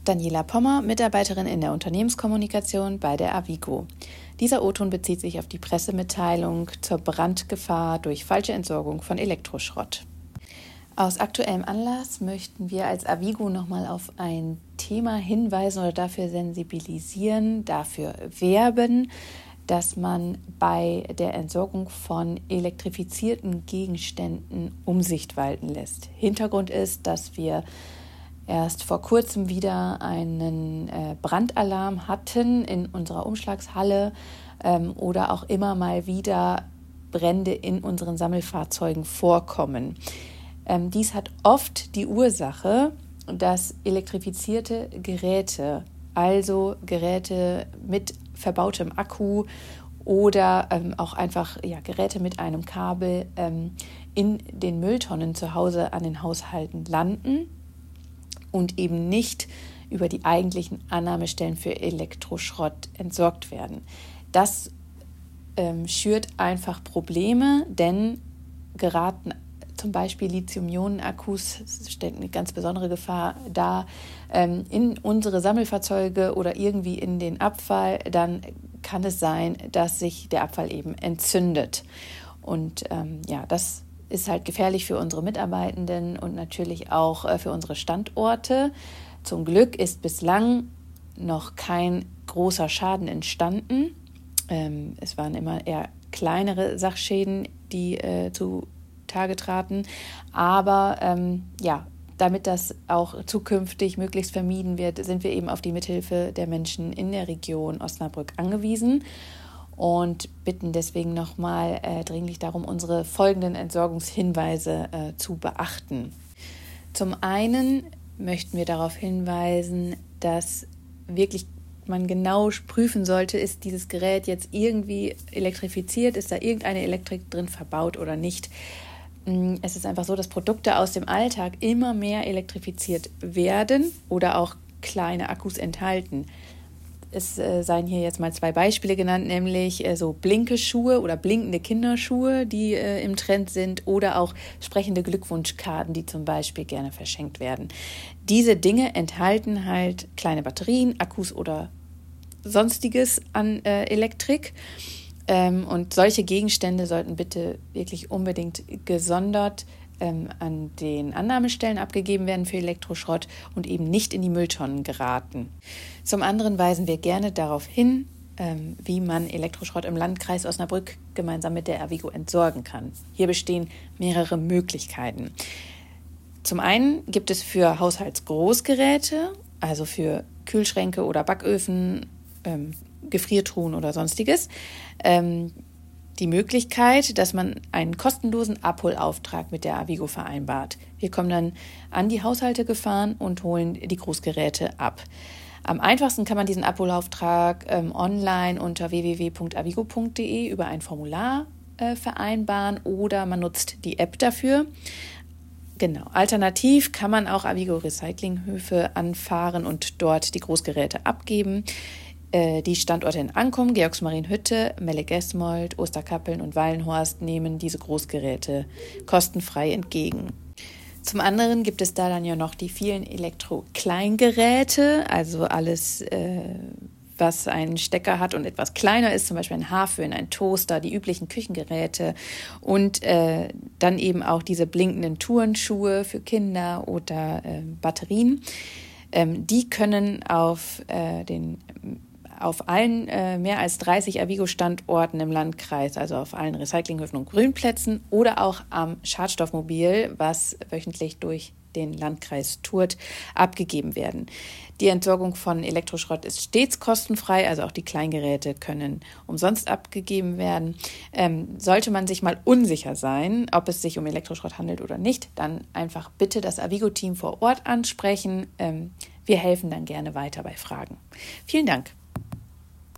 Daniela Pommer, Mitarbeiterin in der Unternehmenskommunikation bei der Avigo. Dieser O-Ton bezieht sich auf die Pressemitteilung zur Brandgefahr durch falsche Entsorgung von Elektroschrott. Aus aktuellem Anlass möchten wir als Avigo nochmal auf ein Thema hinweisen oder dafür sensibilisieren, dafür werben, dass man bei der Entsorgung von elektrifizierten Gegenständen Umsicht walten lässt. Hintergrund ist, dass wir erst vor kurzem wieder einen Brandalarm hatten in unserer Umschlagshalle oder auch immer mal wieder Brände in unseren Sammelfahrzeugen vorkommen. Dies hat oft die Ursache, dass elektrifizierte Geräte, also Geräte mit verbautem Akku oder auch einfach Geräte mit einem Kabel in den Mülltonnen zu Hause an den Haushalten landen und eben nicht über die eigentlichen Annahmestellen für Elektroschrott entsorgt werden. Das schürt einfach Probleme, denn geraten zum Beispiel Lithium-Ionen-Akkus, das stellt eine ganz besondere Gefahr dar, in unsere Sammelfahrzeuge oder irgendwie in den Abfall, dann kann es sein, dass sich der Abfall eben entzündet. Und das ist halt gefährlich für unsere Mitarbeitenden und natürlich auch für unsere Standorte. Zum Glück ist bislang noch kein großer Schaden entstanden. Es waren immer eher kleinere Sachschäden, die zutage traten. Aber damit das auch zukünftig möglichst vermieden wird, sind wir eben auf die Mithilfe der Menschen in der Region Osnabrück angewiesen und bitten deswegen nochmal dringlich darum, unsere folgenden Entsorgungshinweise zu beachten. Zum einen möchten wir darauf hinweisen, dass wirklich man genau prüfen sollte, ist dieses Gerät jetzt irgendwie elektrifiziert, ist da irgendeine Elektrik drin verbaut oder nicht. Es ist einfach so, dass Produkte aus dem Alltag immer mehr elektrifiziert werden oder auch kleine Akkus enthalten. Es seien hier jetzt mal 2 Beispiele genannt, nämlich so Blinkeschuhe oder blinkende Kinderschuhe, die im Trend sind, oder auch sprechende Glückwunschkarten, die zum Beispiel gerne verschenkt werden. Diese Dinge enthalten halt kleine Batterien, Akkus oder Sonstiges an Elektrik. Und solche Gegenstände sollten bitte wirklich unbedingt gesondert an den Annahmestellen abgegeben werden für Elektroschrott und eben nicht in die Mülltonnen geraten. Zum anderen weisen wir gerne darauf hin, wie man Elektroschrott im Landkreis Osnabrück gemeinsam mit der Avigo entsorgen kann. Hier bestehen mehrere Möglichkeiten. Zum einen gibt es für Haushaltsgroßgeräte, also für Kühlschränke oder Backöfen, Gefriertruhen oder Sonstiges, die Möglichkeit, dass man einen kostenlosen Abholauftrag mit der Avigo vereinbart. Wir kommen dann an die Haushalte gefahren und holen die Großgeräte ab. Am einfachsten kann man diesen Abholauftrag online unter www.avigo.de über ein Formular vereinbaren oder man nutzt die App dafür. Genau. Alternativ kann man auch Avigo Recyclinghöfe anfahren und dort die Großgeräte abgeben. Die Standorte in Ankum, Georgsmarienhütte, Melle-Gesmold, Osterkappeln und Wallenhorst nehmen diese Großgeräte kostenfrei entgegen. Zum anderen gibt es da dann ja noch die vielen Elektro-Kleingeräte, also alles, was einen Stecker hat und etwas kleiner ist, zum Beispiel ein Haarföhn, ein Toaster, die üblichen Küchengeräte und dann eben auch diese blinkenden Turnschuhe für Kinder oder Batterien. Die können auf allen mehr als 30 Avigo-Standorten im Landkreis, also auf allen Recyclinghöfen und Grünplätzen oder auch am Schadstoffmobil, was wöchentlich durch den Landkreis tourt, abgegeben werden. Die Entsorgung von Elektroschrott ist stets kostenfrei, also auch die Kleingeräte können umsonst abgegeben werden. Sollte man sich mal unsicher sein, ob es sich um Elektroschrott handelt oder nicht, dann einfach bitte das Avigo-Team vor Ort ansprechen. Wir helfen dann gerne weiter bei Fragen. Vielen Dank.